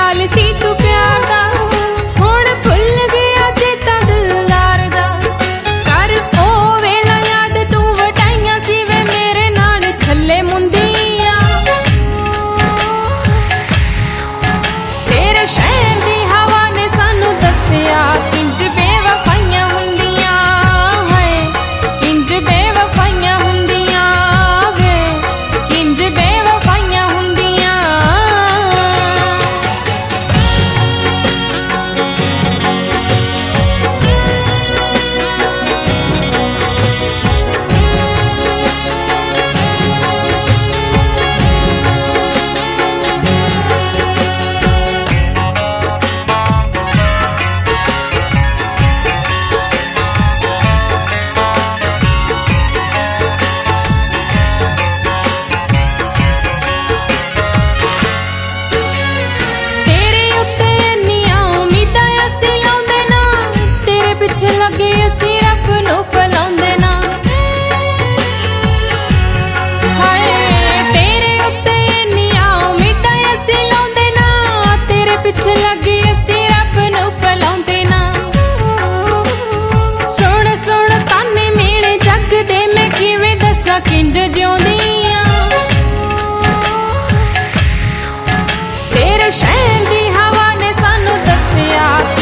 हाल सी तू प्यार दा हुण भुल गया चेता दिलदार दा कर ओ वेला याद तू वटाइयां सी वे मेरे नाल थल्ले मुंदियां तेरे शहर दी हवा ने सानू दस्सिया किंज बेवफाइयां हुंदियां है किंज बेवफाइयां हुंदियां वे किंज बेवफाइयां हुंदियां पिछे लगे असी रब नू भुलाउंदे ना हाय तेरे उत्ते इन्नियां उम्मीदां असी लाउंदे ना तेरे पिछे लगे असी रब नू भुलाउंदे ना सुन सुन ताने मेरे जग दे मैं किवें दस्सां किंज जिउंदियां तेरे शहर दी हवा ने सानू दस्सिया